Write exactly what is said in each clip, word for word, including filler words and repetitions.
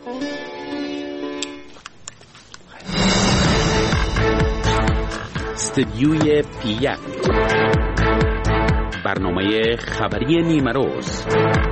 استدیوی پیک، برنامه خبری نیمروز.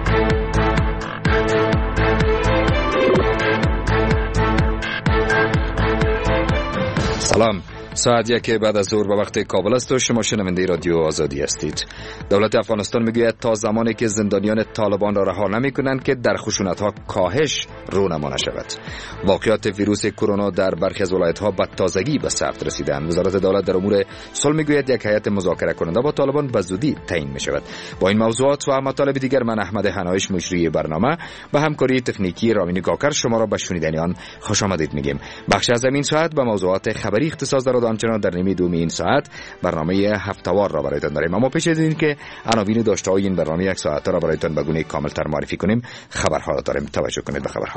سلام، ساعت یک بعد از ظهر به وقت کابل است و شما شنونده رادیو آزادی هستید. دولت افغانستان میگوید تا زمانی که زندانیان طالبان را رها نمی‌کنند که در خشونت‌ها کاهش رونما نشود. واقعات ویروس کرونا در برخی از ولایت‌ها به تازگی به ثبت رسیدند. وزارت دولت در امور صلح میگوید یک هیئت مذاکره کننده با طالبان به زودی تعیین می‌شود. با این موضوعات و مطالب دیگر من احمد حنایش مجری برنامه به همکاری تکنیکی رامین کاکر شما را به شنیدن آن خوش آمدید میگیم. بخش از این ساعت به موضوعات خبری اختصاص دارد، همچنان در نیمه دوم این ساعت برنامه هفته‌وار را برایتان داریم. اما پیش از این که عناوین داشته‌های این برنامه یک ساعت را برایتان به گونه کامل‌تر معرفی کنیم، خبرها را داریم. توجه کنید به خبرها.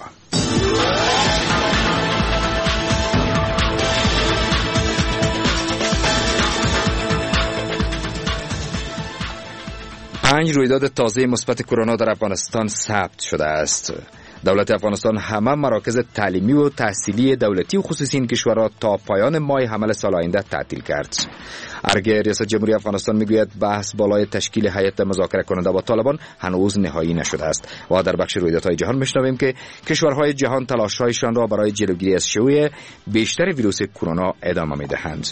پنج رویداد تازه مثبت کرونا در افغانستان ثبت شده است. دولت افغانستان همه مراکز تعلیمی و تحصیلی دولتی و خصوصی این کشور را تا پایان ماه حمل سال آینده تعطیل کرد. ارگ ریاست جمهوری افغانستان میگوید بحث بالای تشکیل هیئت مذاکره کننده با طالبان هنوز نهایی نشده است. و در بخش رویدادهای جهان میشنویم که کشورهای جهان تلاش‌هایشان را برای جلوگیری از شیوع بیشتر ویروس کرونا ادامه میدهند.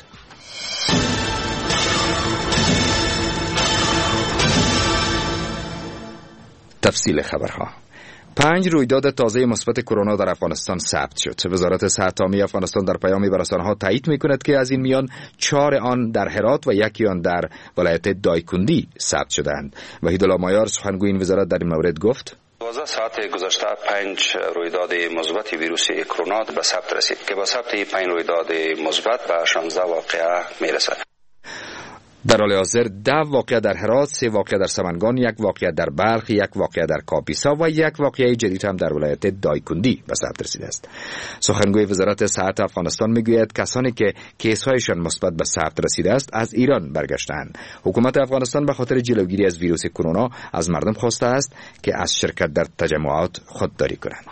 تفصیل خبرها. پنج رویداد تازه مثبت کرونا در افغانستان ثبت شد. وزارت صحت عامه افغانستان در پیامی به رسانه‌ها تایید می‌کند که از این میان چهار آن در هرات و یکی آن در ولایت دایکندی ثبت شدند. وحیدالله مایار سخنگوی این وزارت در این مورد گفت: دوازده ساعت گذشته پنج رویداد مثبت ویروس کرونا به ثبت رسید که با ثبت این پنج رویداد مثبت به شانزده واقعه میرسد. در حال حاضر ده واقعه در هرات، سه واقعه در سمنگان، یک واقعه در بلخ، یک واقعه در کاپیسا و یک واقعه جدید هم در ولایت دایکندی به ثبت رسیده است. سخنگوی وزارت صحت افغانستان میگوید کسانی که کیس‌هایشان مثبت به ثبت رسیده است از ایران برگشتند. حکومت افغانستان به خاطر جلوگیری از ویروس کرونا از مردم خواسته است که از شرکت در تجمعات خودداری کنند.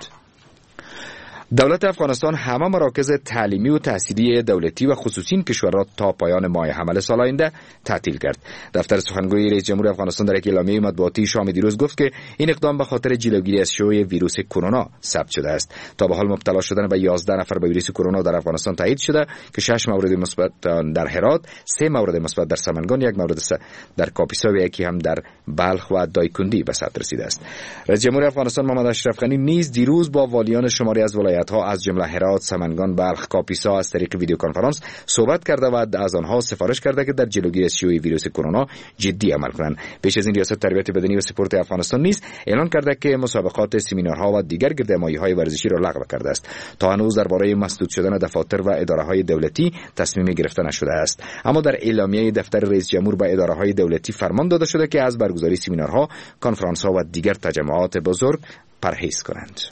دولت افغانستان همه مراکز تعلیمی و تحصیلی دولتی و خصوصی این کشور را تا پایان ماه حمل سال آینده تعطیل کرد. دفتر سخنگوی رئیس جمهور افغانستان در یک اعلامیه مطبوعاتی شام دیروز گفت که این اقدام به خاطر جلوگیری از شیوع ویروس کرونا ثبت شده است. تا به حال مبتلا شدن به یازده نفر به ویروس کرونا در افغانستان تایید شده که شش مورد مثبت در هرات، سه مورد مثبت در سمنگان، یک مورد در کاپیسا و یکی هم در بلخ و دایکندی به ثبت رسیده است. رئیس جمهور افغانستان محمد اشرف غنی نیز دیروز با والیان شماری از ها از جمله هرات، سمنگان، بلخ، کاپیسا از طریق ویدیو کنفرانس صحبت کرده و از آنها سفارش کرده که در جلوگیری از شیوع ویروس کرونا جدی عمل کنند. پیش از این ریاست تربیت بدنی و سپورت افغانستان نیز اعلان کرده که مسابقات، سمینارها و دیگر گردهمایی‌های ورزشی را لغو کرده است. تا هنوز درباره مسدود شدن دفاتر و اداره‌های دولتی تصمیمی گرفته نشده است. اما در اعلامیه دفتر رئیس جمهور به اداره‌های دولتی فرمان داده شده که از برگزاری سمینارها، کنفرانس‌ها و دیگر تجمعات بزرگ پرهیز کنند.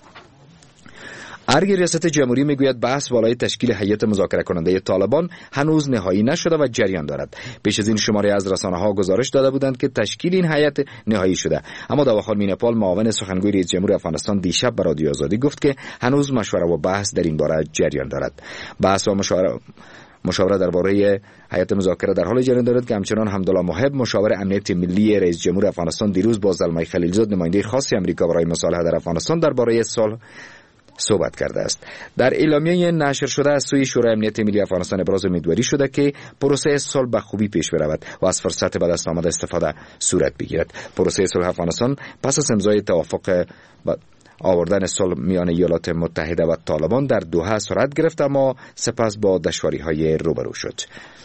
ارگ ریاست جمهوری میگوید بحث بالای تشکیل هیئت مذاکره کننده طالبان هنوز نهایی نشده و جریان دارد. پیش از این شماری از رسانه‌ها گزارش داده بودند که تشکیل این هیئت نهایی شده. اما داوخان مینپال معاون سخنگوی رئیس جمهور افغانستان دیشب به رادیو آزادی گفت که هنوز مشوره و بحث در این باره جریان دارد. بحث و مشاوره مشاوره درباره هیئت مذاکره در حال جریان دارد که همچنان حمدالله محب مشاور امنیت ملی رئیس جمهور افغانستان دیروز با زلمه خلیلزاد نماینده خاص آمریکا برای مصالحه در افغانستان درباره صلح صحبت کرده است. در اعلامیه نشر شده از سوی شورای امنیت ملی افغانستان ابراز امیدواری شده که پروسه صلح به خوبی پیش برود و از فرصت به دست آمده استفاده صورت بگیرد. پروسه صلح افغانستان پس از امضای توافق آوردن صلح میان ایالات متحده و طالبان در دوحه سرعت گرفت، اما سپس با دشواری‌های روبرو شد.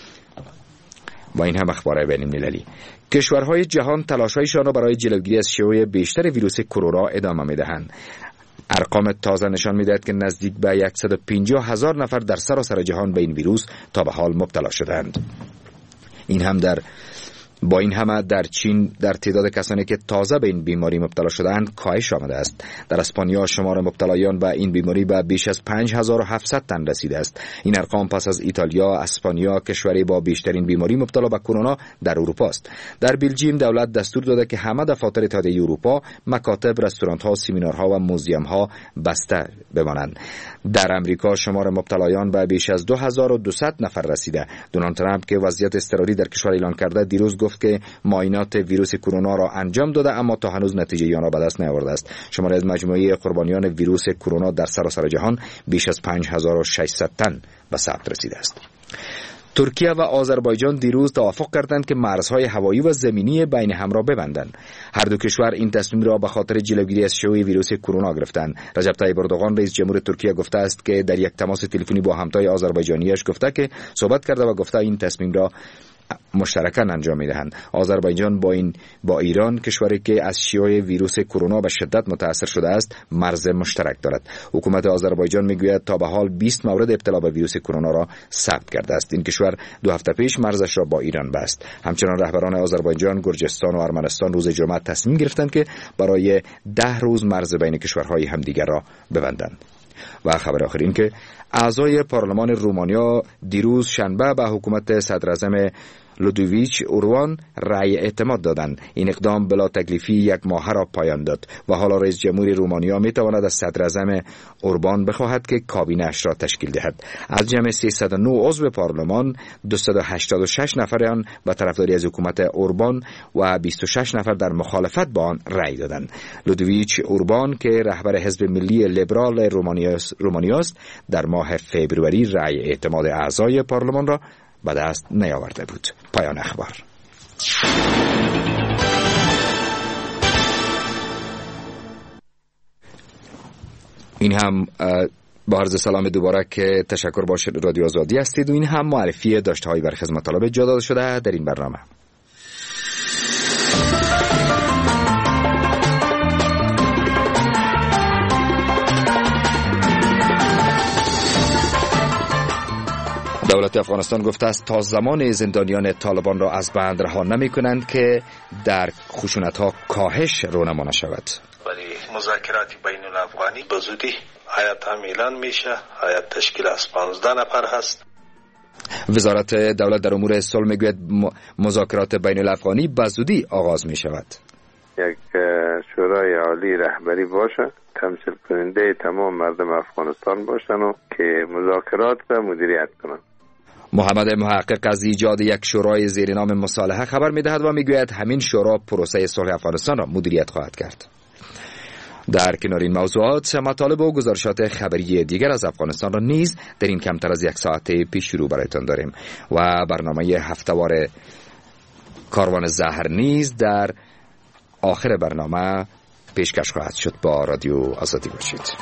با این هم اخبار بین المللی. کشورهای جهان تلاش‌هایشان را برای جلوگیری از شیوع بیشتر ویروس کرونا ادامه می‌دهند. ارقام تازه نشان می‌دهد که نزدیک به صد و پنجاه هزار نفر در سراسر جهان به این ویروس تا به حال مبتلا شدند. این هم در با این همه در چین در تعداد کسانی که تازه به این بیماری مبتلا شده‌اند کاهش آمده است. در اسپانیا شمار مبتلایان به این بیماری به بیش از پنج هزار و هفتصد تن رسیده است. این ارقام پس از ایتالیا، اسپانیا کشوری با بیشترین بیماری مبتلا به کرونا در اروپا است. در بلژیم دولت دستور داده که همه دفاتر اتحادیه اروپا، مکاتب، رستوران‌ها، سمینارها و موزیم‌ها بسته بمانند. در امریکا شمار مبتلایان به بیش از دو هزار و دویست نفر رسیده. دونالد ترامپ که وضعیت اضطراری در کشور اعلان کرده دیروز گفت که معاینات ویروس کرونا را انجام داده اما تا هنوز نتیجه آن را به دست نیاورده است. شمار از مجموعه قربانیان ویروس کرونا در سراسر جهان بیش از پنج هزار و ششصد تن به ثبت رسیده است. ترکیه و آذربایجان دیروز توافق کردند که مرزهای هوایی و زمینی بین هم را ببندند. هر دو کشور این تصمیم را به خاطر جلوگیری از شیوع ویروس کرونا گرفتند. رجب طیب اردوغان رئیس جمهور ترکیه گفته است که در یک تماس تلفنی با همتای آذربایجانیش گفته که صحبت کرده و گفته این تصمیم را مشترکاً انجام می‌دهند. آذربایجان با این با ایران، کشوری که از شیوع ویروس کرونا به شدت متاثر شده است، مرز مشترک دارد. حکومت آذربایجان میگوید تا به حال بیست مورد ابتلا به ویروس کرونا را ثبت کرده است. این کشور دو هفته پیش مرزش را با ایران بست. همچنان رهبران آذربایجان، گرجستان و ارمنستان روز جمعه تصمیم گرفتند که برای ده روز مرز بین کشورهای همدیگر را ببندند. و خبر آخر این که اعضای پارلمان رومانیا دیروز شنبه به حکومت صدراعظم لودویچ اوروان رأی اعتماد دادند. این اقدام بلا تکلیفی یک ماه را پایان داد و حالا رئیس جمهور رومانیا می تواند از صدراعظم اوربان بخواهد که کابینه اش را تشکیل دهد. از جمع سیصد و نه عضو پارلمان دویست و هشتاد و شش نفر آن به طرفداری از حکومت اوربان و بیست و شش نفر در مخالفت با آن رأی دادند. لودویچ اوربان که رهبر حزب ملی لیبرال رومانیاست در ماه فوریه رأی اعتماد اعضای پارلمان را به دست نیاورده بود. پایان اخبار. این هم با عرض سلام دوباره که تشکر باشه رادیو آزادی هستید و این هم معرفی داشته های بر خدمت طلب جا داده شده در این برنامه. دولت افغانستان گفته است تا زمان زندانیان طالبان را از بند رها نمی کنند که در خشونت ها کاهش رونما نشود. ولی مذاکرات بین الافغانی به زودی هیئت هم اعلان میشه. هیئت تشکیل از پانزده نفر هست. وزارت دولت در امور صلح میگوید مذاکرات بین الافغانی به زودی آغاز می شود. یک شورای عالی رهبری باشه، تمثیل کننده تمام مردم افغانستان باشن و که مذاکرات را مدیریت کنند. محمد محقق از ایجاد یک شورای زیر نام مصالحه خبر می‌دهد و میگوید همین شورا پروسه صلح افغانستان را مدیریت خواهد کرد. در کنار این موضوعات مطالب و گزارشات خبری دیگر از افغانستان را نیز در این کمتر از یک ساعت پیش رو برایتان داریم و برنامه هفته‌وار کاروان زهر نیز در آخر برنامه پیشکش خواهد شد. با رادیو آزادی باشید.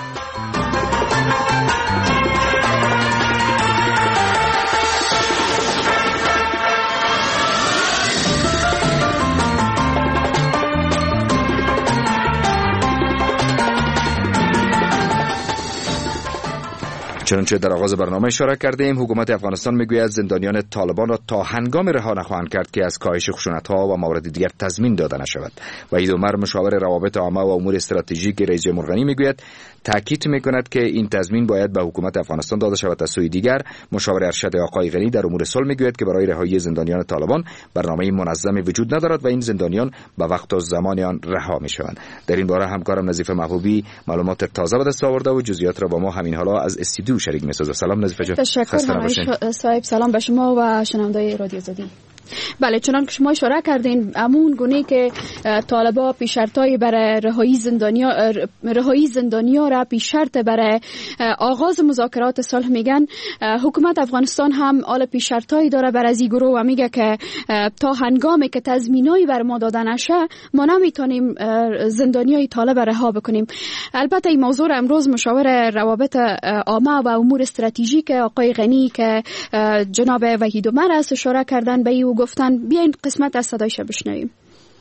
چنانچه در آغاز برنامه اشاره کردیم، حکومت افغانستان میگوید زندانیان طالبان را تا هنگام رها نخواهند کرد که از کاهش خشونت‌ها و موارد دیگر تضمین داده نشود. وحید عمر مشاور روابط عامه و امور استراتژیک رئیس جمهور غنی میگوید تاکید میکند که این تضمین باید به حکومت افغانستان داده شود. از سوی دیگر مشاور ارشد آقای غنی در امور صلح میگوید که برای رهایی زندانیان طالبان برنامه منظمی وجود ندارد و این زندانیان به وقت و زمان آن رها میشوند. در این باره همکارم نظیف محبوبی معلومات تازه به دست آورده و جزئیات را با ما همین حالا از استودیو شریک می‌سازه. سلام نظیفه جان. تشکر صاحب. سلام به شما و شنوندگان رادیو آزادی. بله، چنان که شما اشاره کردین، همون گونه که طالبا پیش شرطای برای رهایی زندانیا رهایی زندانیا را پیش شرط برای آغاز مذاکرات صلح میگن، حکومت افغانستان هم آل پیش شرطایی داره برای از این گروه و میگه که تا هنگامی که تضمینایی بر ما داده نشه ما نمیتونیم زندانیای طالب رها بکنیم. البته این موضوع را امروز مشاور روابط عامه و امور استراتژیک آقای غنی که جناب وحید عمر است اشاره کردن به او گفتن. بیاین قسمت از صدایش بشنویم.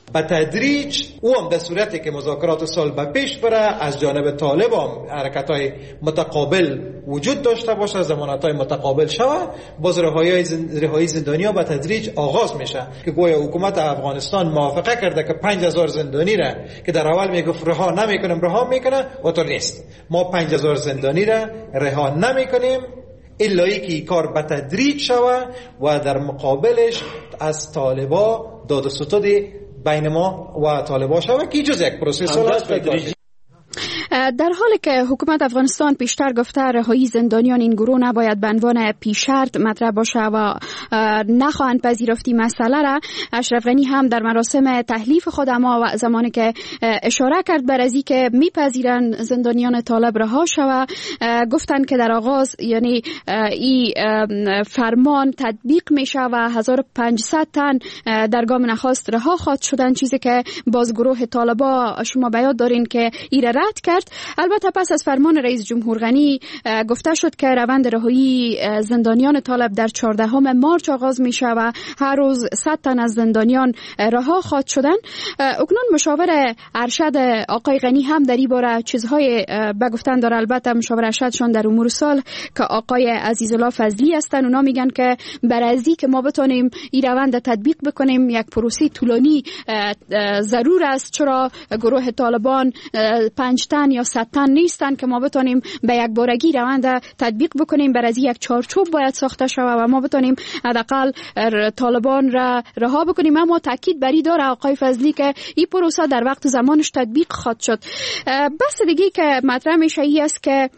به تدریج او هم در صورتی که مذاکرات سال به پیش بره از جانب طالب هم حرکت‌های متقابل وجود داشته باشه، ضمانت‌های متقابل شوه، باز رهایی رهایی زندانی‌ها به تدریج آغاز میشه که گویا حکومت افغانستان موافقه کرده که پنج هزار زندانی را که در اول میگفت رها نمیکنم رها میکنه و تو نیست. ما پنج هزار زندانی را رها نمیکنیم الا اینکه کار به تدریج شوه و در مقابلش از طالبا داد و ستد بین ما و طالبا شوه که جز یک پروسس است. در حالی که حکومت افغانستان پیشتر گفته رهایی زندانیان این گروه نباید به عنوان پیش‌شرط مطرح باشه و نخواهند پذیرفتی مسئله را، اشرف غنی هم در مراسم تحلیف خود اما و زمانی که اشاره کرد بر از اینکه میپذیرند زندانیان طالب رها شوه، گفتند که در آغاز یعنی این فرمان تطبیق میشه و هزار و پانصد تن در گام نخست رها خواهد شدن، چیزی که باز گروه طالبا شما بیان دارین که این رد کرد. البته پس از فرمان رئیس جمهور غنی گفته شد که روند رهایی زندانیان طالب در چهاردهم مارچ آغاز می شود و هر روز صد تن از زندانیان رها خواهد شدن. اکنون مشاور ارشد آقای غنی هم در این باره چیزهای به گفتن داره. البته مشاور ارشدشان در امور صلح که آقای عزیزالله فضلی هستن، اونا میگن که برای ازی که ما بتونیم این روند تطبیق بکنیم یک پروسه طولانی ضرور است، چرا گروه طالبان پنج تن یا صد تن نیستن که ما بتونیم به یک بارگی روند تطبیق بکنیم. برای یک چارچوب باید ساخته شود و ما بتونیم حداقل طالبان را رها بکنیم. اما تاکید بری داره آقای فضلی که این پروسه در وقت زمانش تطبیق خواهد شد. بس دیگه که مطرح میشه ای است که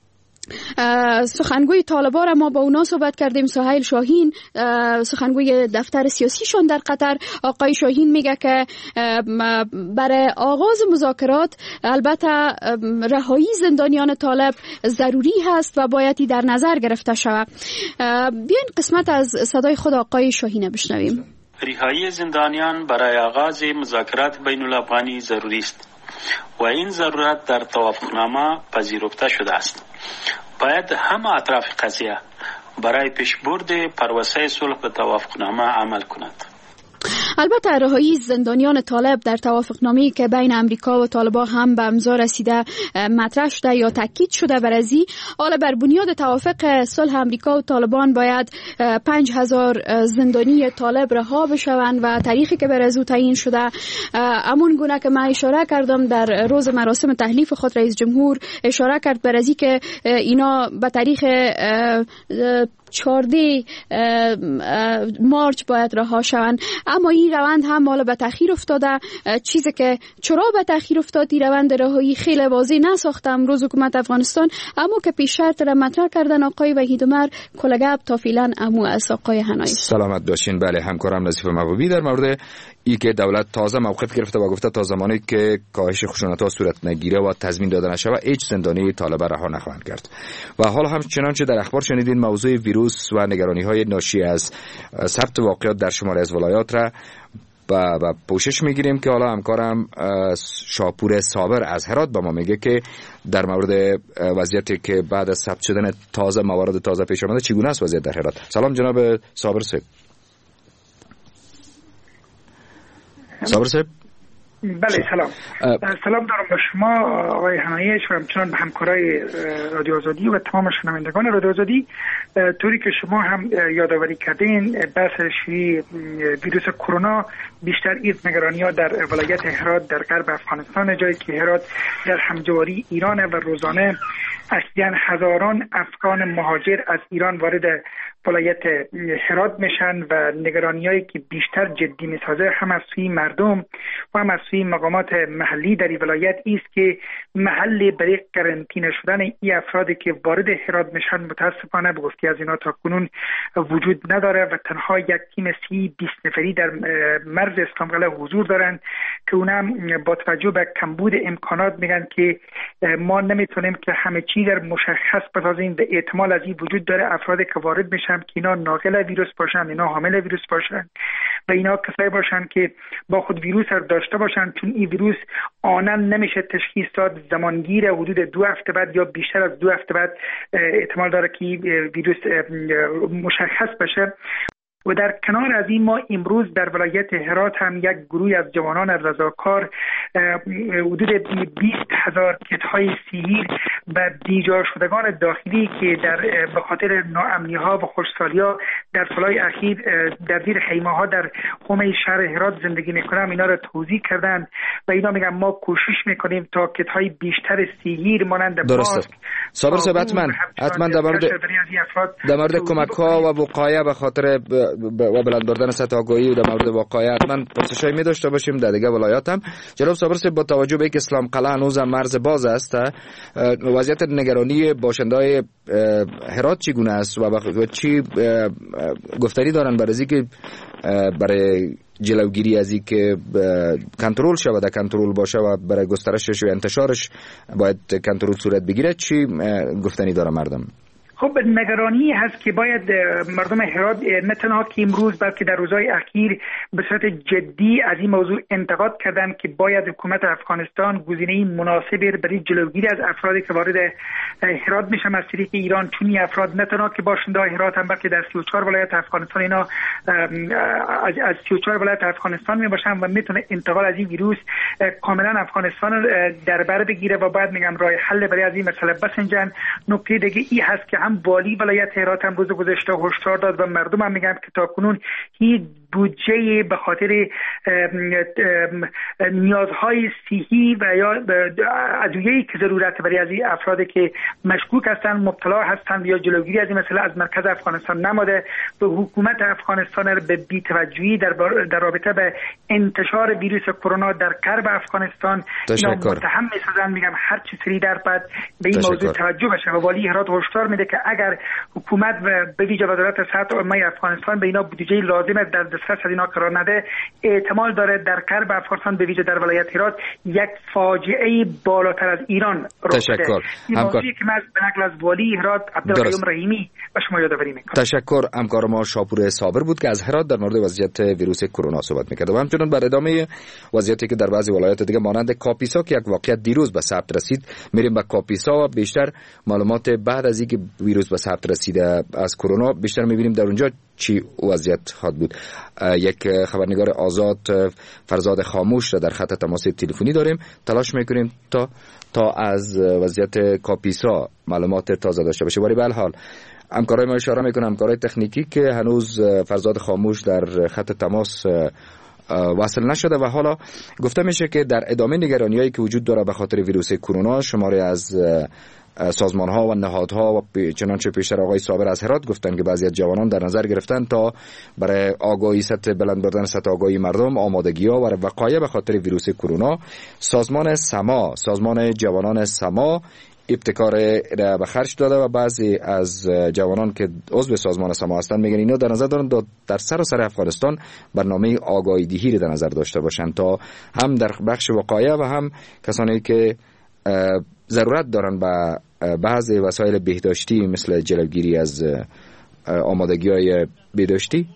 سخنگوی طالبان را ما با اونا صحبت کردیم. سهیل شاهین سخنگوی دفتر سیاسیشون در قطر، آقای شاهین میگه که برای آغاز مذاکرات البته رهایی زندانیان طالب ضروری هست و بایدی در نظر گرفته شود. بیاین قسمت از صدای خود آقای شاهین بشنویم. رهایی زندانیان برای آغاز مذاکرات بین الافغانی ضروری است و این ضرورت در توافقنامه پذیرفته شده است. باید همه اطراف قضیه برای پیشبرد پروسه صلح به توافقنامه عمل کند. البته رهایی زندانیان طالب در توافقنامه‌ای که بین امریکا و طالبان هم به امضا رسیده مطرح شده یا تاکید شده بر ازی، حالا بر بنیاد توافق صلح امریکا و طالبان باید پنج هزار زندانی طالب رها بشوند و تاریخی که بر ازو تعیین شده همون گونه که من اشاره کردم در روز مراسم تحلیف خود رئیس جمهور اشاره کرد بر ازی که اینا به تاریخ چهارده مارچ باید رها شوند. اما این روند هم حالا به تأخیر افتاده. چیزی که چرا به تأخیر افتاد این روند رهایی خیلی واضح نساخته امروز حکومت افغانستان، اما که پیش شرط را مطرح کردن آقای وحید عمر کلگب تا فعلا امو از آقای هنایی. سلامت باشین. بله، همکارم نظیف محبوبی در مورد ای که دولت تازه موقف گرفته و گفته تا زمانی که کاهش خشونت‌ها صورت نگیره و تضمین داده نشود هیچ زندانی طالب رها نخواهند کرد. و حال هم چنانچه در اخبار شنیدین موضوع ویروس و نگرانی‌های ناشی از ثبت واقعات در شمال از ولایات را با, با پوشش میگیریم که حالا همکارم شاپور صابر از هرات با ما میگه که در مورد وضعیتی که بعد از ثبت شدن تازه موارد تازه پیش آمده چگونه است وضعیت در هرات. سلام جناب صابر صاحب. صابر صاحب. بله سلام. سلام دارم به شما آقای هنایی و همچنان به همکارای رادیو آزادی و تمام شنوندگان رادیو آزادی. طوری که شما هم یادآوری کردین بحث شیوع ویروس کرونا بیشتر از نگرانی‌ها در ولایت هرات در غرب افغانستان، جایی که هرات در همجواری ایران و روزانه اصلاً هزاران افغان مهاجر از ایران وارد ولایت هرات میشن و نگرانی‌هایی که بیشتر جدی میسازه هم از سوی مردم و هم از سوی مقامات محلی در این ولایت است که محل برای قرنطینه شدن این افرادی که وارد هرات میشن متاسفانه به گفته از اینا تا کنون وجود نداره و تنها یک تیم سی بیست نفری در مرز اسلامقلعه حضور دارن که اونم با توجه به کمبود امکانات میگن که ما نمیتونیم که همه چی در مشخص بسازیم و احتمال از این وجود داره افرادی که وارد میشن که اینا ناقل ویروس باشن، اینا حامل ویروس باشن و اینا کسایی باشن که با خود ویروس رو داشته باشن، چون این ویروس آنن نمیشه تشخیص داد. زمانگیر حدود دو هفته بعد یا بیشتر از دو هفته بعد احتمال داره که ویروس مشخص بشه و در کنار از این ما امروز در ولایت هرات هم یک گروه از جوانان رضاکار حدود بیست هزار کیت‌های سیهیر و بیجا شدگان داخلی که در به خاطر ناامنی ها و خوشسالی‌ها در سالهای اخیر در زیر خیمه‌ها در حومه شهر هرات زندگی می‌کنند اینا را توزیع کردن و اینا میگن ما کوشش می‌کنیم تا کیت‌های بیشتر سیهیر مانند درسته. صابر صاحب حتما حتما در مورد در مورد کمک‌ها و وقایع به خاطر و بلند بردن سطح آگاهی و در مورد وقایع حتما پرسش‌های می داشته باشیم در دیگه ولایات هم. جناب صابر صاحب با توجه به اینکه اسلام قلعه هنوز هم مرز باز است، وضعیت نگرانی باشنده‌های هرات چگونه است و چی گفتنی دارن برای اینکه برای جلوگیری از اینکه کنترل شود، کنترل باشه و برای گسترشش و انتشارش باید کنترل صورت بگیره، چی گفتنی داره مردم؟ خب نگرانی هست که باید مردم هرات نه تنها که امروز بلکه در روزهای اخیر به صورت جدی از این موضوع انتقاد کردن که باید حکومت افغانستان گزینه مناسبی برای جلوگیری از افرادی که وارد هرات میشن از طریق ایران، چون این افراد نه تنها که باشنده هرات هم بلکه در سی و چهار ولایت افغانستان اینا از از سی و چهار ولایت افغانستان می باشن و میتونه انتقال از این ویروس کاملا افغانستان در بر بگیره و باید میگم راه حل برای از این مسئله بسنجن. نکته دیگه ای هست که هم والی ولایت هرات هم روز گذشته هشدار داد و مردم هم میگن که تا کنون هیچ بودجه به خاطر نیازهای صحی و یا ادویه‌ای که ضرورت برای از این افرادی که مشکوک هستند مبتلا هستند یا جلوگیری از این مسئله از مرکز افغانستان نماده و حکومت افغانستان را به بی‌توجهی در در رابطه به انتشار ویروس کرونا در غرب افغانستان متهم می‌سازند. میگم هر چی سری در بعد به این موضوع توجه بشه و والی هرات هشدار میده که اگر حکومت و به ویژه وزارت صحت عامه افغانستان به اینا بودجه لازم در دسترس از اینا قرار نده، احتمال داره در غرب افغانستان به ویژه در ولایت هرات یک فاجعه بالاتر از ایران رخ بده. این موضوعی که من به نقل از والی هرات عبدالقیوم رحیمی و شما یادآوری میکنم. تشکر. همکار ما شاپور صابر بود که از هرات در مورد وضعیت ویروس کرونا صحبت میکرد و همچنین بر ادامه وضعیتی که در بعضی ولایات دیگه مانند کاپیسا که یک واقعیت دیروز به ثبت رسید میریم به کاپیسا و بیشتر معلومات بعد از اینکه ویروس به ثبت رسیده از کرونا بیشتر میبینیم در اونجا چی وضعیت خواهد بود. یک خبرنگار آزاد فرزاد خاموش را در خط تماس تلفنی داریم، تلاش میکنیم تا تا از وضعیت کاپیسا معلومات تازه داشته باشه. ولی به هر حال همکارای ما اشاره میکنم همکارای تکنیکی که هنوز فرزاد خاموش در خط تماس وصل نشده و حالا گفته میشه که در ادامه نگرانیایی که وجود داره به خاطر ویروس کرونا شماری از سازمان ها و نهادها و چنانچه پیشتر آقای صابر از هرات گفتن که بعضی از جوانان در نظر گرفتن تا برای آگاهی سطح بلند بردن سطح آگاهی مردم آمادگی ها و وقایع به خاطر ویروس کرونا سازمان سما سازمان جوانان سما ابتکار را به خرج داده و بعضی از جوانان که عضو سازمان سما هستند میگن اینا در نظر دارن در سراسر افغانستان برنامه آگاهی دهی در نظر داشته باشن تا هم در بخش وقایع و هم کسانی که ضرورت دارن به بعضی وسایل بهداشتی مثل جلوگیری از آمادگی‌های بهداشتی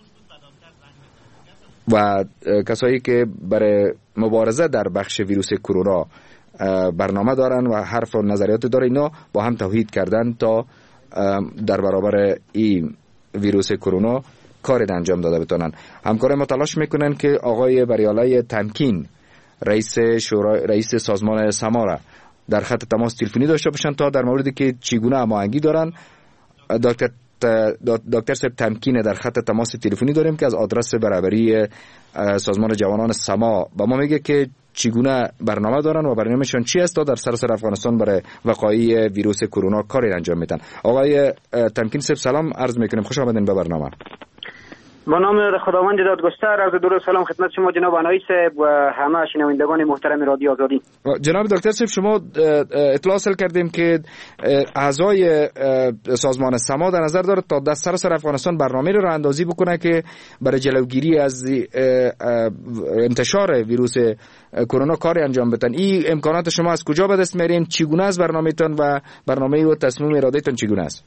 و کسایی که برای مبارزه در بخش ویروس کرونا برنامه دارن و حرف و نظریات داره اینا با هم توحید کردن تا در برابر این ویروس کرونا کاری انجام داده بتونن. همکار ما تلاش میکنن که آقای بریالای تمکین رئیس شورای رئیس سازمان سما در خط تماس تلفنی داشته باشن تا در موردی که چگونه هماهنگی دارن. دکتر دکتر صاحب تمکین در خط تماس تلفنی داریم که از آدرس برابری سازمان جوانان سما با ما میگه که چگونه برنامه دارن و برنامه‌شون چی است تا در سراسر افغانستان برای وقایع ویروس کرونا کاری انجام میدن. آقای تمکین صاحب سلام عرض میکنیم، خوش آمدین به برنامه. با نام خداوند دادگستر عرض درود سلام خدمت شما جناب انایی صاحب و همه شنوندگان محترم رادیو آزادی. جناب دکتر صاحب شما اطلاع حاصل کردیم که اعضای سازمان سما در نظر داره تا در سراسر افغانستان برنامه رو راه اندازی بکنه که برای جلوگیری از انتشار ویروس کرونا کاری انجام بدن. این امکانات شما از کجا به دست میارین؟ چگونه از برنامه‌تون و برنامه و تصمیم ارادهتون چگونه است؟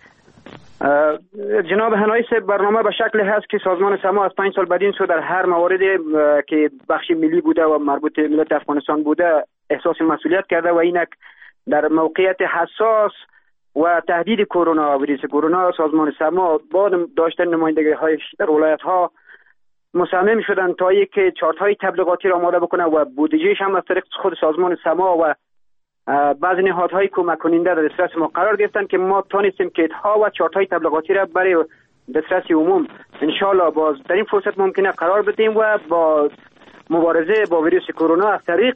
جناب هنایی صاحب برنامه به شکل هست که سازمان سما از پنج سال بعدین سو در هر موارد که بخش ملی بوده و مربوط به ملت افغانستان بوده احساس مسئولیت کرده و اینک در موقعیت حساس و تهدید کرونا ویروس کرونا، سازمان سما با داشتن نمایندگی هایش در ولایت ها مصمم شدن تا یک چارت های تبلیغاتی را آماده بکنه و بودجهش هم از طریق خود سازمان سما و بعضی نهادهای کمک کننده در دسترس ما قرار گرفتن که ما تانستیم کیت ها و چارت های تبلیغاتی را برای دسترس عموم ان شاء الله باز در این فرصت ممکنه قرار بدیم و با مبارزه با ویروس کرونا از طریق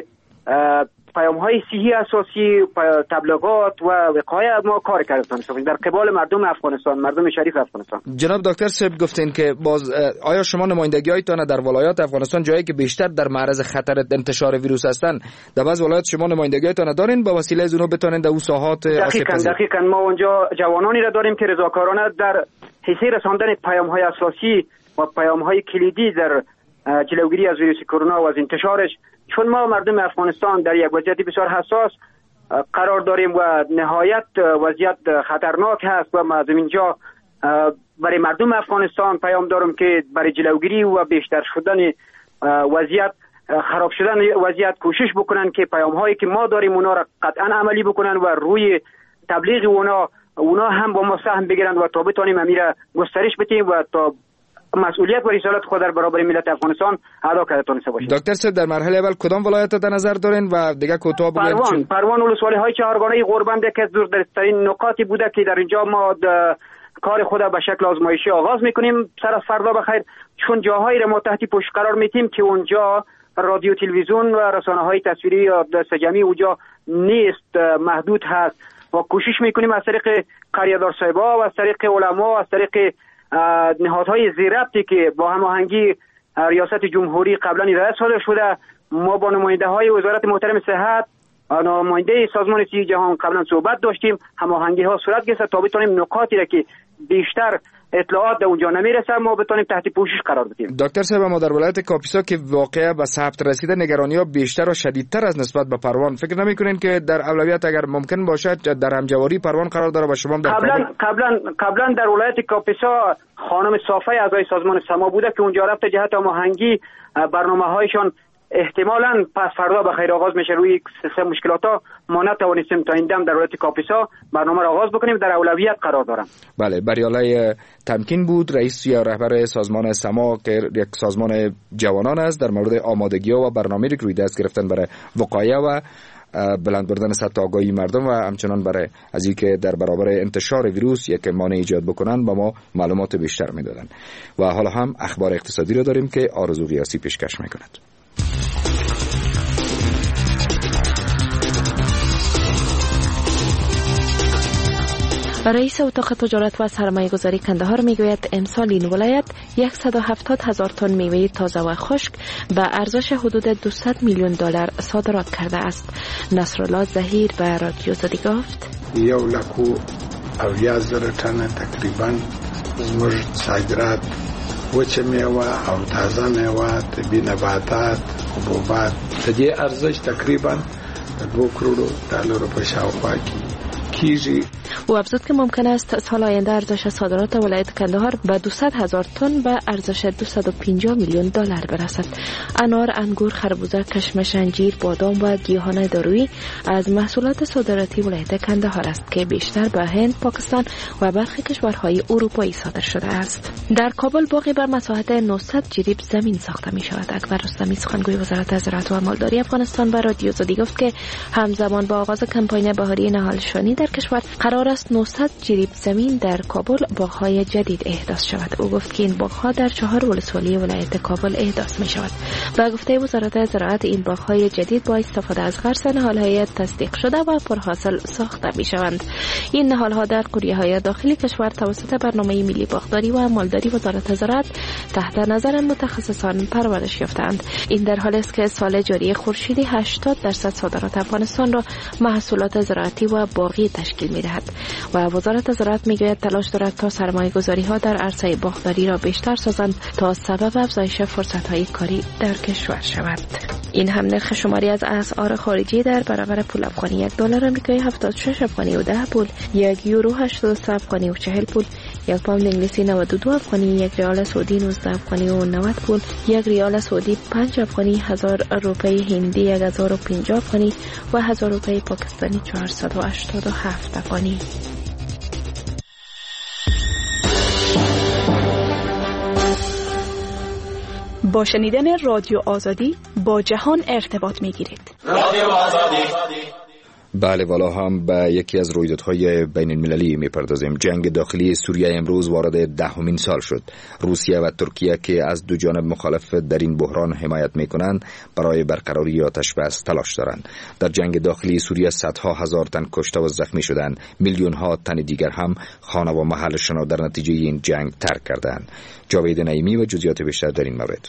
پیام های صحی اساسی، تبلیغات و وقایع ما کار کردیم در قبال مردم افغانستان، مردم شریف افغانستان. جناب دکتر صاحب گفتین که باز آیا شما نمایندگی هایتان در ولایات افغانستان جایی که بیشتر در معرض خطر انتشار ویروس هستند در بعض ولایات شما نمایندگی هایتان دارین با وسیله از اونها بتونین در اون ساحات آسیب پذیر؟ دقیقاً ما اونجا جوانانی را داریم که رضاکارانه در حیث رساندن پیام های اساسی و پیام های کلیدی در جلوگیری از ویروس کرونا و از انتشارش، چون ما مردم افغانستان در یک وضعیت بسیار حساس قرار داریم و نهایت وضعیت خطرناک هست و ما از اینجا برای مردم افغانستان پیام دارم که برای جلوگیری و بیشتر شدن وضعیت، خراب شدن وضعیت کوشش بکنن که پیام هایی که ما داریم اونا را قطعا عملی بکنن و روی تبلیغ اونا اونا هم با ما سهم بگیرن و تا بتانیم امیر گسترش بدیم و تا مسئولیت و رسالت خود در برابر ملت افغانستان ادا کرده تونسته باشیم. دکتر صاحب در مرحله اول کدام ولایت در نظر دارین و دیگه کوتاه بگوین؟ پروان پروان ولسوالی های چهارگانه غربند که از دورترین نقاطی بوده که در اینجا ما کار خود به شکل آزمایشی آغاز میکنیم. سر از فردا بخیر، چون جاهایی را ما تحت پوش قرار میتیم که اونجا رادیو تلویزیون و رسانه های تصویری یا دست جمعی اونجا نیست، محدود هست و کوشش میکنیم از طریق قریه‌دار صاحبا و از طریق علما و از طریق نهادهای زیرربطی که با هماهنگی ریاست جمهوری قبلا هدایت صادر شده، ما با نماینده های وزارت محترم صحت، نماینده سازمان صحت جهان قبلا صحبت داشتیم، هماهنگی ها صورت گرفت تا بتونیم نکاتی را که بیشتر اطلاعات در اونجا نمیرسه ما بتونیم تحت پوشش قرار بدیم. دکتر صاحب، ما در ولایت کاپیسا که واقعا به ثبت رسیده نگرانی ها بیشتر و شدیدتر از نسبت به پروان، فکر نمیکنین که در اولویت اگر ممکن باشد در همجواری پروان قرار داره و شما در قبلا قبلا قبلا در ولایت کاپیسا خانم صافی اعضای سازمان سما بوده که اونجا رفت جهت هماهنگی برنامه‌هایشان احتمالاً پس فردا به خیر آغاز میشه. روی سه مشکلات‌ها ما نتوانستیم تا این دم در ولایت کاپیسا برنامه را آغاز بکنیم، در اولویت قرار دارم. بله، بریالای تمکین بود، رئیس یا رهبر سازمان سما که یک سازمان جوانان است، در مورد آمادگی‌ها و برنامه‌ای که روی دست گرفتن برای وقایع و بلند بردن سطح آگاهی مردم و همچنان برای از اینکه در برابر انتشار ویروس یک مانع ایجاد بکنن با ما معلومات بیشتر میدادن. و حالا هم اخبار اقتصادی را داریم که آرزو قیاسی پیشکش میکند. رئیس اتاق تجارت و سرمایه گذاری کندهار میگوید امسال این ولایت صد و هفتاد هزار تن میوه تازه و خشک به ارزش حدود دویست میلیون دلار صادرات کرده است. نصرالله ظهیر به رادیو زدی گفت یو لکو اویا زره تن تقریبا زموږ صادرات وچه میوه او تازه میوه، طبي نباتات، حبوبات د دې ارزش تقریبا دو کروڑ ډالر په شاوخوا کې کیږي. او افزود که ممکن است سال آینده ارزش صادرات ولایت کندهار به دویست هزار تن به ارزش دویست و پنجاه میلیون دلار برسد. انار، انگور، خربوزه، کشمش، انجیر، بادام و گیاهان دارویی از محصولات صادراتی ولایت کندهار است که بیشتر به هند، پاکستان و برخی کشورهای اروپایی صادر شده است. در کابل باغی بر مساحت نهصد جریب زمین ساخته می شود. اکبر رستمی سخنگوی وزارت زراعت و مالداری افغانستان به رادیو زدی گفت که همزمان با آغاز کمپاین بهاری نهالشانی در کشور قرار است نهصد جریب زمین در کابل باغ‌های جدید احداث شود. او گفت که این باغ‌ها در چهار ولسوالی ولایت کابل احداث می شود. با گفته وزارت زراعت این باغ‌های جدید با استفاده از غرس نهال‌های تصدیق شده و پرحاصل ساخته می شوند. این نهال‌ها در قریه‌های داخلی کشور توسط برنامه ملی باغداری و مالداری وزارت زراعت تحت نظر متخصصان پرورش یافتند. این در حالی است که سال جاری خورشیدی هشتاد درصد صادرات افغانستان را محصولات زراعتی و باغی تشکیل می‌دهد و وزارت زراعت میگوید تلاش دارد تا سرمایه‌گذاری‌ها در عرصه باغداری را بیشتر سازند تا سبب افزایش فرصت‌های کاری در کشور شود. این هم نرخ شماری از اسعار خارجی در برابر پول افغانی: یک دلار آمریکایی هفتاد و شش افغانی و ده پول، یک یورو هشتاد و سه افغانی و چهل پول، یک پوند انگلیسی نود و دو افغانی، یک ریال سعودی نوزده افغانی و نود پول، یک ریال سعودی پنج افغانی، هزار روپی هندی یک هزار و پنجاه افغانی و هزار روپی پاکستانی چهارصد و هشتاد و هفت افغانی. با شنیدن رادیو آزادی با جهان ارتباط می‌گیرید. رادیو آزادی. بله، والا هم به یکی از رویدادهای بین المللی میپردازیم. جنگ داخلی سوریه امروز وارد دهمین سال شد. روسیه و ترکیه که از دو جانب مخالف در این بحران حمایت میکنند برای برقراری آتش بس تلاش دارند. در جنگ داخلی سوریه صدها هزار تن کشته و زخمی شدند. میلیون ها تن دیگر هم خانه و محلشان را در نتیجه این جنگ ترک کردند. جاوید نعیمی و جزئیات بیشتر در این مورد.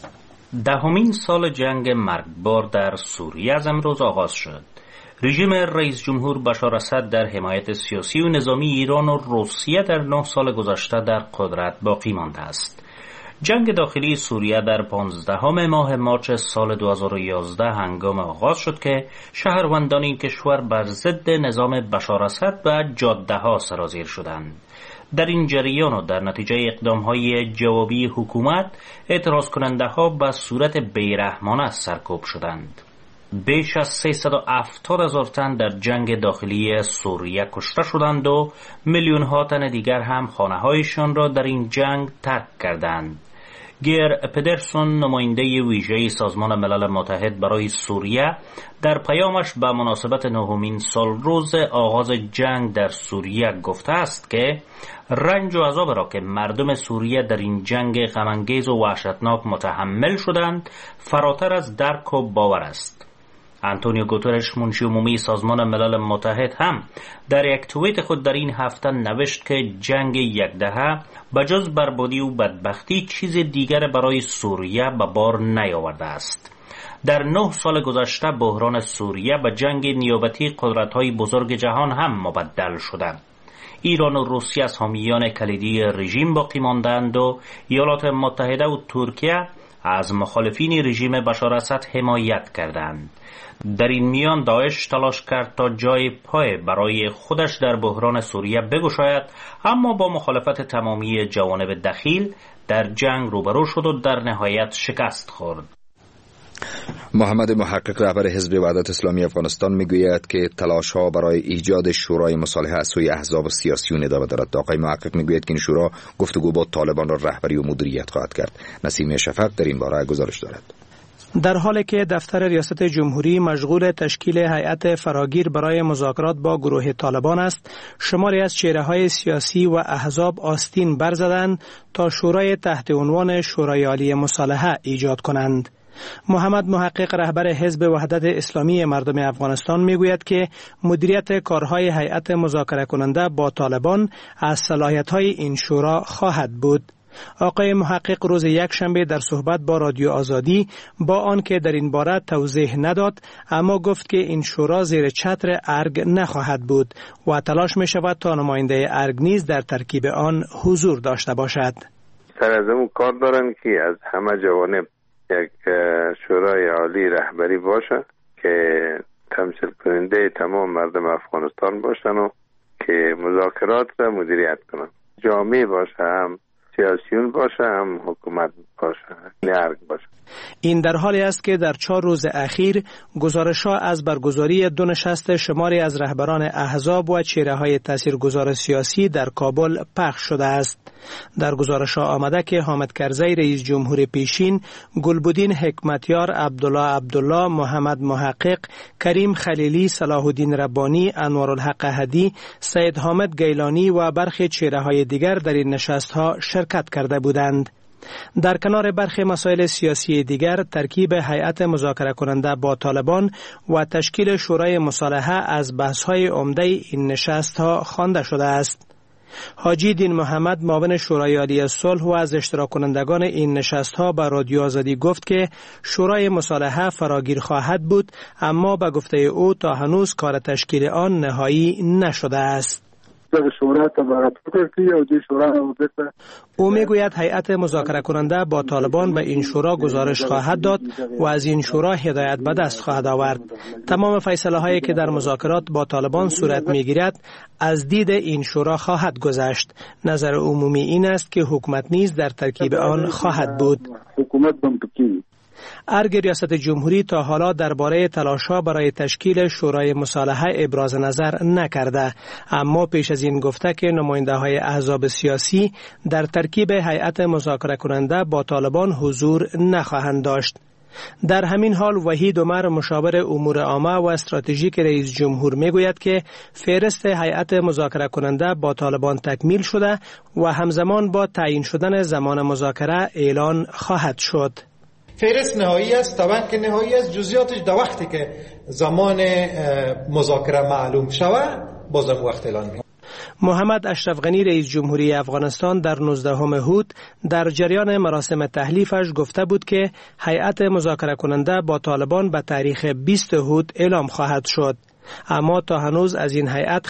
دهمین سال جنگ مرگبار در سوریه از امروز آغاز شد. رژیم رئیس جمهور بشار اسد در حمایت سیاسی و نظامی ایران و روسیه در نه سال گذشته در قدرت باقی مانده است. جنگ داخلی سوریه در پانزدهم ماه مارس سال دو هزار و یازده هنگام آغاز شد که شهروندان این کشور بر ضد نظام بشار اسد به جاده‌ها سرازیر شدند. در این جریان و در نتیجه اقدام‌های جوابی حکومت، اعتراض کننده‌ها به صورت بیرحمانه سرکوب شدند. بیش از سیصد و هفتاد هزار تن در جنگ داخلی سوریه کشته شدند و میلیون ها تن دیگر هم خانه‌هایشان را در این جنگ ترک کردند. گیر پدرسون، نماینده ویژه سازمان ملل متحد برای سوریه، در پیامش به مناسبت نهمین سال روز آغاز جنگ در سوریه گفته است که رنج و عذاب را که مردم سوریه در این جنگ غم‌انگیز و وحشتناک متحمل شدند فراتر از درک و باور است. آنتونیو گوترش، منشی عمومی سازمان ملل متحد، هم در یک توییت خود در این هفته نوشت که جنگ یک دهه بجز بربادی و بدبختی چیز دیگر برای سوریه به بار نیاورده است. در نه سال گذشته بحران سوریه به جنگ نیابتی قدرت‌های بزرگ جهان هم مبدل شده. ایران و روسیه از حامیان کلیدی رژیم باقی ماندند و ایالات متحده و ترکیه از مخالفین رژیم بشار اسد حمایت کردند. در این میان داعش تلاش کرد تا جای پای برای خودش در بحران سوریه بگشاید، اما با مخالفت تمامی جوانب دخیل در جنگ روبرو شد و در نهایت شکست خورد. محمد محقق، رهبر حزب وحدت اسلامی افغانستان، میگوید که تلاش‌ها برای ایجاد شورای مصالحه از سوی احزاب سیاسیون ادامه دارد. آقای محقق میگوید که این شورا گفتگو با طالبان را رهبری و مدیریت خواهد کرد. نسیم شفق در این باره گزارش دارد. در حالی که دفتر ریاست جمهوری مشغول تشکیل هیئت فراگیر برای مذاکرات با گروه طالبان است، شماری از چهره‌های سیاسی و احزاب آستین برزدند تا شورای تحت عنوان شورای عالی مصالحه ایجاد کنند. محمد محقق، رهبر حزب وحدت اسلامی مردم افغانستان، میگوید که مدیریت کارهای هیئت مذاکره کننده با طالبان از صلاحیت‌های این شورا خواهد بود. آقای محقق روز یکشنبه در صحبت با رادیو آزادی با آنکه در این باره توضیح نداد، اما گفت که این شورا زیر چتر ارگ نخواهد بود و تلاش می شود تا نماینده ارگ نیز در ترکیب آن حضور داشته باشد. سر از اون کار دارن که از همه جوانب یک شورای عالی رهبری باشه که تمثیل کننده تمام مردم افغانستان باشن و که مذاکرات را مدیریت کنن. جامعه باشه، هم سیاسیون باشه، هم حکومت باشه، نرگ باشه. این در حالی است که در چهار روز اخیر گزارش‌ها از برگزاری دو نشست شماری از رهبران احزاب و چهره‌های تاثیرگذار سیاسی در کابل پخش شده است. در گزارش‌ها آمده که حامد کرزی رئیس جمهور پیشین، گلبدین حکمتیار، عبدالله عبدالله، محمد محقق، کریم خلیلی، صلاح الدین ربانی، انوارالحق هدی، سید حامد گیلانی و برخی چهره‌های دیگر در این نشست‌ها شرکت کرده بودند. در کنار برخی مسائل سیاسی دیگر، ترکیب هیئت مذاکره کننده با طالبان و تشکیل شورای مصالحه از بحث‌های عمده این نشست‌ها خوانده شده است. حاجی دین محمد، معاون شورای عالی صلح و از اشتراک کنندگان این نشست‌ها به رادیو آزادی گفت که شورای مصالحه فراگیر خواهد بود، اما به گفته او تا هنوز کار تشکیل آن نهایی نشده است. شورا تبارک کرد و دی شورا وظیفه. او میگوید هیئت مذاکره کننده با طالبان به این شورا گزارش خواهد داد و از این شورا هدایت به دست خواهد آورد. تمام فیصله هایی که در مذاکرات با طالبان صورت میگیرد از دید این شورا خواهد گذشت. نظر عمومی این است که حکومت نیز در ترکیب آن خواهد بود. حکومت بمپکی ارگ ریاست جمهوری تا حالا درباره تلاش‌ها برای تشکیل شورای مصالحه ابراز نظر نکرده، اما پیش از این گفته که نماینده‌های احزاب سیاسی در ترکیب هیئت مذاکره کننده با طالبان حضور نخواهند داشت. در همین حال وحید عمر مشاور امور عامه و استراتژیک رئیس جمهور میگوید که فهرست هیئت مذاکره کننده با طالبان تکمیل شده و همزمان با تعیین شدن زمان مذاکره اعلان خواهد شد. فهرست نهایی است، طبعا که نهایی است، جزئیاتش در وقتی که زمان مذاکره معلوم شود بازم وقت اعلان می‌کنه. محمد اشرف غنی رئیس جمهوری افغانستان در نوزدهم هوت در جریان مراسم تحلیفش گفته بود که هیئت مذاکره کننده با طالبان به تاریخ بیست هوت اعلام خواهد شد، اما تا هنوز از این هیئت